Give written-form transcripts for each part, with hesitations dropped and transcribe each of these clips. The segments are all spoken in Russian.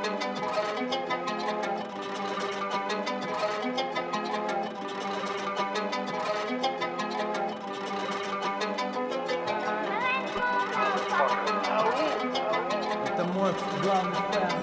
Это мой главный фэн.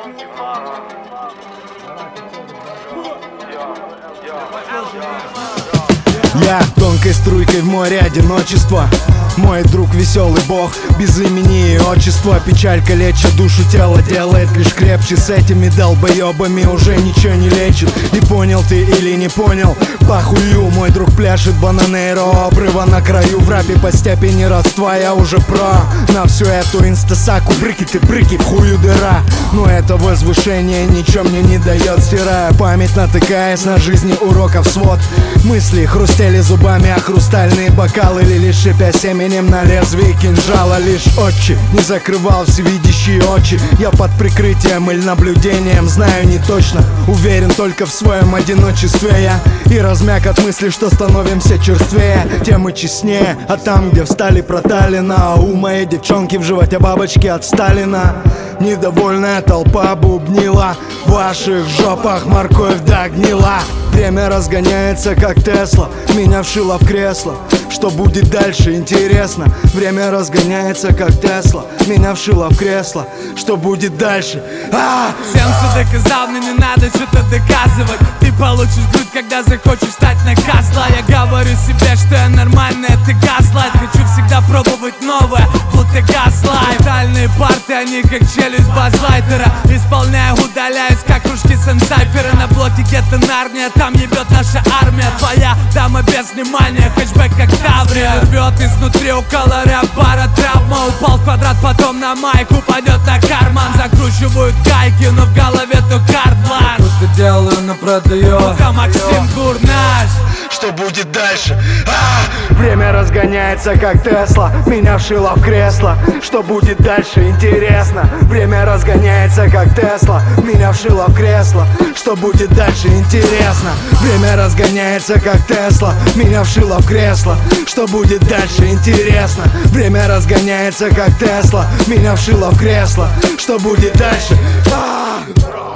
Я тонкой струйкой в море одиночества. Мой друг веселый бог, без имени и отчества. Печаль калечит душу, тело делает лишь крепче. С этими долбоебами уже ничего не лечит. Не понял ты или не понял? Похую, мой друг пляшет бананейро. Обрыва на краю, в рапе по степени родства я уже про. На всю эту инстасаку брыки ты брыки, в хую дыра. Но это возвышение ничего мне не дает. Стирая память, натыкаясь на жизни уроков свод. Мысли хрустели зубами, а хрустальные бокалы лились, шипя семенем на лезвии кинжала. Лишь отче не закрывал всевидящие очи. Я под прикрытием или наблюдением, знаю не точно, уверен только в своем одиночестве я. И размяк от мысли, что становимся черствее, тем мы честнее. А там, где встали, проталина, у моей девчонки в животе бабочки от Сталина. Недовольная толпа бубнила, в ваших жопах морковь догнила. Время разгоняется, как Тесла, меня вшило в кресло. Что будет дальше, интересно. Время разгоняется, как Тесла, меня вшило в кресло. Что будет дальше? Всем все доказал, мне не надо что-то доказывать. Ты получишь грудь, когда захочешь стать на козла. Я говорю себе, что я нормальный, это газлайт. Хочу всегда пробовать новое, будто газлайт. Тотальные парты, они как челюсть базлайтера. Исполняю, удаляюсь, как кружки сенсайфера. На блоке где-то Нарния, там ебет наша армия. Твоя дама без внимания, хэтчбэк как Таврия. Рвет изнутри около рэп-бара травма. Упал в квадрат, потом на майк упадет на карман. Закручивают гайки, но в голове то карт-бланш. Что делаю, но продаю. Это Максим Гурнаш. Что будет дальше? Время разгоняется, как Тесла, меня вшило в кресло. Что будет дальше, интересно. Время разгоняется, как Тесла, меня вшило в кресло. Что будет дальше, интересно. Время разгоняется, как Тесла, меня вшило в кресло. Что будет дальше, интересно. Время разгоняется, как Тесла, меня вшило в кресло. Что будет дальше?